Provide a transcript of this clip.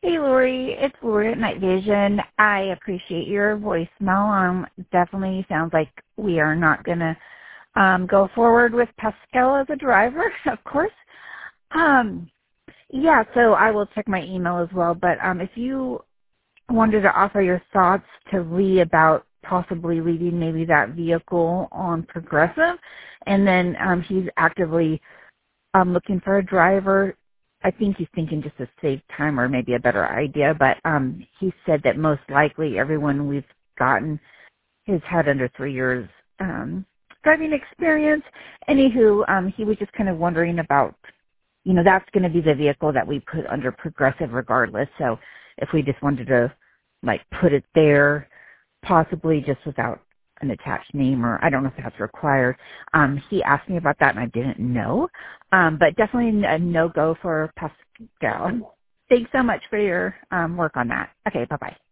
Hey, Lori. It's Lori at Night Vision. I appreciate your voicemail. Definitely sounds like we are not going to go forward with Pascal as a driver, of course. Yeah, so I will check my email as well. But if you wanted to offer your thoughts to Lee about possibly leaving maybe that vehicle on Progressive, and then he's actively looking for a driver. I think he's thinking just to save time or maybe a better idea, but he said that most likely everyone we've gotten has had under 3 years driving experience. Anywho, he was just kind of wondering about, that's going to be the vehicle that we put under Progressive regardless. So if we just wanted to put it there, possibly just without an attached name, or I don't know if that's required. He asked me about that and I didn't know. But definitely a no-go for Pascal. Thanks so much for your work on that. Okay, bye-bye.